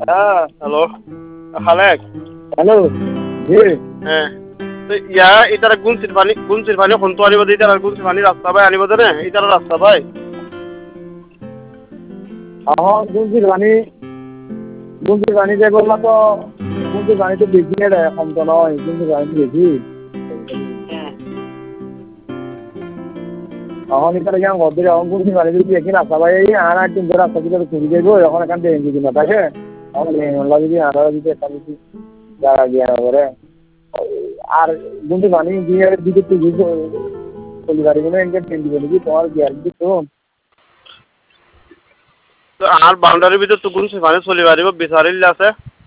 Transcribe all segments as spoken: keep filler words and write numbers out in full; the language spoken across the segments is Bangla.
হ্যাঁ হ্যালো খালেক হ্যালো জি হ্যাঁ তো ইয়া ইতারা গুনসির পানি গুনসির পানি কোনটো আনিব দে ইতারা গুনসির পানি রাস্তা ভাই আনিব দে না ইতারা রাস্তা ভাই এখন গুনসির পানি গুনসির পানি যে বললা তো গুনসির পানি তো বেশি রে কম তো নয় গুনসির পানি বেশি এখন ইতারা কেমন গদ্দের এখন গুনসির পানি যদি একই রাস্তা ভাই আর এক দিন ধরে রাস্তা দিকে চলে যাইব এখন এখান থেকে যদি না থাকে এখন লেনলা যদি আরো যদি একটা যদি জায়গা গিয়ে করে আর গুনসির পানি দিয়ে দিকে তুই চলে পারি না এনকে ট্রেন দিবে নাকি তোমার গ্যারান্টি তো আর বাউন্ডারির ভিতর তো গুনসির পানি চলে পারিব বিচারিল আছে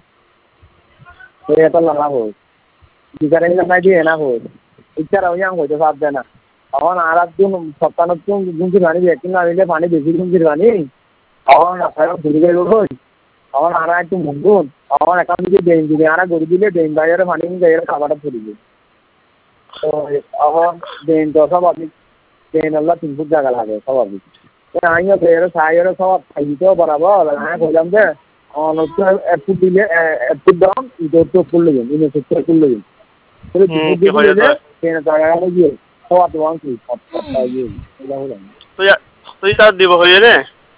এটা লাগা হয় বিচারিল নাই দিয়ে না হয় ইচ্ছা ওইয়াং হইতে পারবে না এখন আর একদিন সপ্তাহ গুনসির পানি একদিন না নিলে পানি বেশি গুনসির পানি এখন রাস্তায় ঘুরে গেল হই এখন আর একটু মুগুন এখন এখান থেকে ড্রেন দিবে আর গড়ি দিলে ড্রেন বাইরে পানি গাইরে খাবারটা পড়িবে তো এখন ড্রেন তো স্বাভাবিক ড্রেন হল্লা তিন ফুট জায়গা লাগে স্বাভাবিক আমিও এর সাইয়ের সব খাইতেও বরাবর হ্যাঁ বললাম যে অনত্র এক ফুট দিলে এক ফুট দাম ইদর তো করলে যান ইনে সত্তর করলে যান তাহলে দু ফুট দিলে ট্রেন জায়গা গিয়ে সব দোয়ান কি সব সব গিয়ে তুই তুই তার দিব হইয়ে রে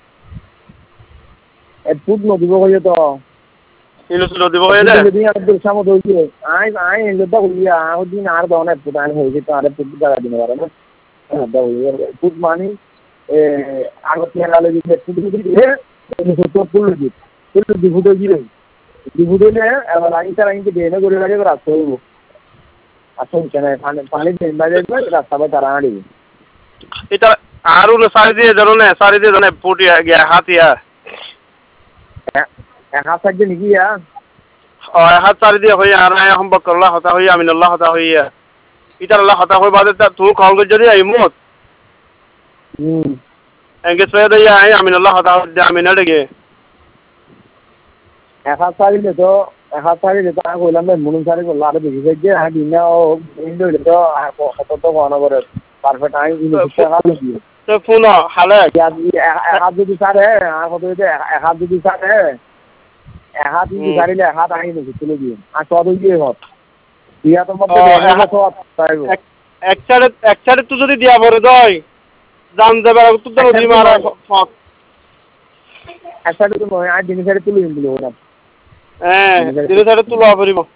এক ফুট নদীব হয়ে তো ইলো ছিল দিব হইয়ে রে যদি আর দুই সামো দইছে আই আই এলো তো হইয়া ওদিন আর দন এক ফুট আই হইছে তো আর ফুট জায়গা দিনে পারে না হ্যাঁ দাও ফুট মানি এ আগত লালে দিতে ফুট দিলে সত্তর করলে দিত কিন্তু দু ফুট দিলে দু ফুট দিলে এবার আই তার আইতে দেনে করে লাগে রাস্তা হইব আসুন কেন পানি পানি দেন বাইরে রাস্তা বা তারা আড়ি এটা আর উনো সারি দিয়ে জানো না সারি দিয়ে জানো পুটি গিয়া হাতিয়া এক হাত সাইডে নাকি ইয়া ও হাত সারি দিয়ে হই আর আয় হম বকল্লাহ হতা হই আমিনুল্লাহ হতা হইয়া ইতার আল্লাহ হতা হই বাদে তু কল গজ যদি আই মত হুম এঙ্গে সয়ে দেয়া আই আমিনুল্লাহ হতা হই আমিনা দেগে এক হাত সারিলে তো এক হাত সারিলে তো আমি কইলাম মনুন সারি করলো আরো বেশি সাইডে আর দিনা ও ইন্ডো তো কত তো গণনা করে পারফেক্ট আমি ইনো টাকা দিয়ে তো ফোন হালে এক হাত যদি সারে আর কত যদি এক হাত যদি সারে এক হাত যদি সারিলে এক হাত আই নাকি তুলে দিয়ে আর কত দিয়ে হত দিয়া তো মধ্যে এক সাইডে এক সাইডে তো যদি দিয়া পড়ে দই জান যাবে আর তো নদী মারা ফক এক সাইডে তো নয় আর দিন সাইডে তুলে দিল ওরা হ্যাঁ দিন সাইডে তুলা পড়িব